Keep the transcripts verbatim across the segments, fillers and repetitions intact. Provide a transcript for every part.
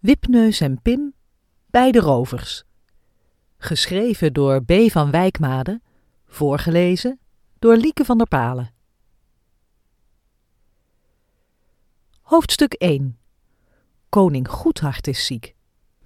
Wipneus en Pim bij de rovers. Geschreven door B. van Wijkmade, voorgelezen door Lieke van der Palen. Hoofdstuk één. Koning Goedhart is ziek.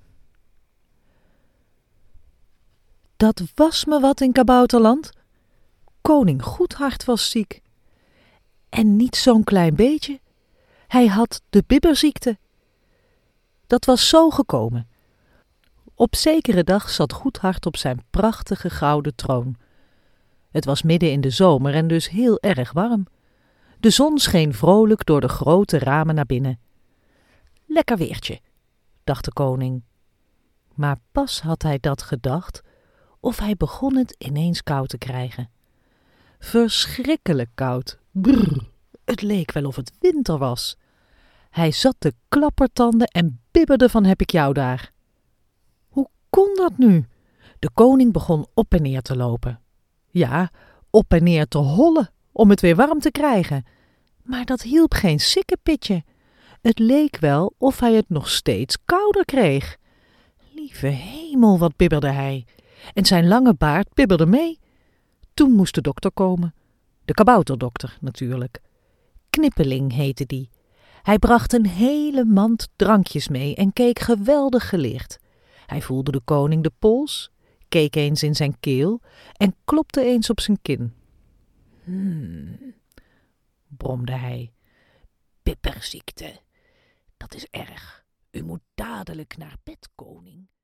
Dat was me wat in Kabouterland. Koning Goedhart was ziek. En niet zo'n klein beetje. Hij had de bibberziekte. Dat was zo gekomen. Op zekere dag zat Goedhart op zijn prachtige gouden troon. Het was midden in de zomer en dus heel erg warm. De zon scheen vrolijk door de grote ramen naar binnen. Lekker weertje, dacht de koning. Maar pas had hij dat gedacht, of hij begon het ineens koud te krijgen. Verschrikkelijk koud. Brrr, het leek wel of het winter was. Hij zat te klappertanden en bibberde van heb ik jou daar. Hoe kon dat nu? De koning begon op en neer te lopen. Ja, op en neer te hollen om het weer warm te krijgen. Maar dat hielp geen sikkepitje. Het leek wel of hij het nog steeds kouder kreeg. Lieve hemel, wat bibberde hij. En zijn lange baard bibberde mee. Toen moest de dokter komen. De kabouterdokter natuurlijk. Knippeling heette die. Hij bracht een hele mand drankjes mee en keek geweldig geleerd. Hij voelde de koning de pols, keek eens in zijn keel en klopte eens op zijn kin. Hmm, bromde hij. Bibberziekte, dat is erg. U moet dadelijk naar bed, koning.